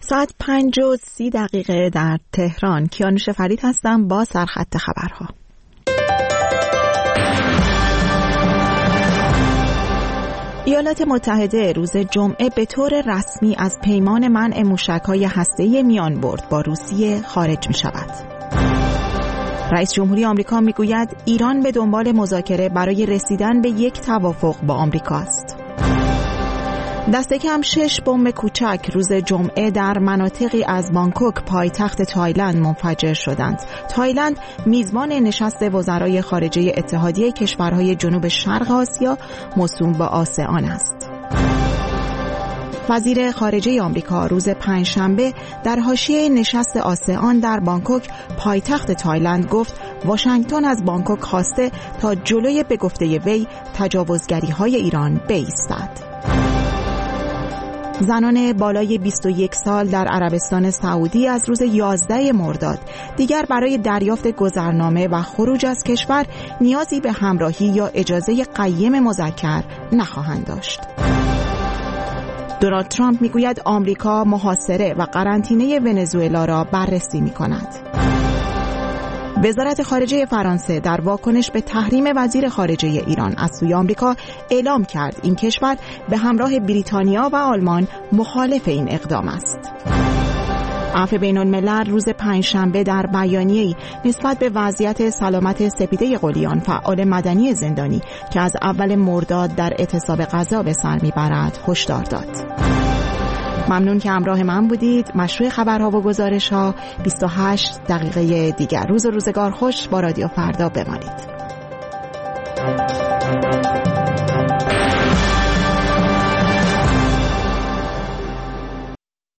ساعت 5:30 در تهران. کیانوش فرید هستم با سرخط خبرها. ایالات متحده روز جمعه به طور رسمی از پیمان منع موشک‌های هسته‌ای میانبرد با روسیه خارج می‌شود. رئیس جمهوری آمریکا می‌گوید ایران به دنبال مذاکره برای رسیدن به یک توافق با آمریکا است. دست کم 6 بمب کوچک روز جمعه در مناطقی از بانکوک پایتخت تایلند منفجر شدند. تایلند میزبان نشست وزرای خارجه اتحادیه کشورهای جنوب شرق آسیا موسوم به آسئان است. وزیر خارجه آمریکا روز پنجشنبه در حاشیه نشست آسئان در بانکوک پایتخت تایلند گفت واشنگتن از بانکوک خواسته تا جلوی به گفته وی تجاوزگری‌های ایران بایستد. زنان بالای 21 سال در عربستان سعودی از روز 11 مرداد دیگر برای دریافت گذرنامه و خروج از کشور نیازی به همراهی یا اجازه قیم مذکر نخواهند داشت. دونالد ترامپ میگوید آمریکا محاصره و قرنطینه ونزوئلا را بررسی می‌کند. وزارت خارجه فرانسه در واکنش به تحریم وزیر خارجه ایران از سوی آمریکا اعلام کرد این کشور به همراه بریتانیا و آلمان مخالف این اقدام است. عفو بین‌الملل روز پنجشنبه در بیانیه‌ای نسبت به وضعیت سلامت سپیده قلیان فعال مدنی زندانی که از اول مرداد در اعتصاب غذا به سر میبرد هشدار داد. ممنون که همراه من بودید. مشروع خبرها و گزارش‌ها 28 دقیقه دیگر. روز و روزگار خوش با رادیو فردا بمانید.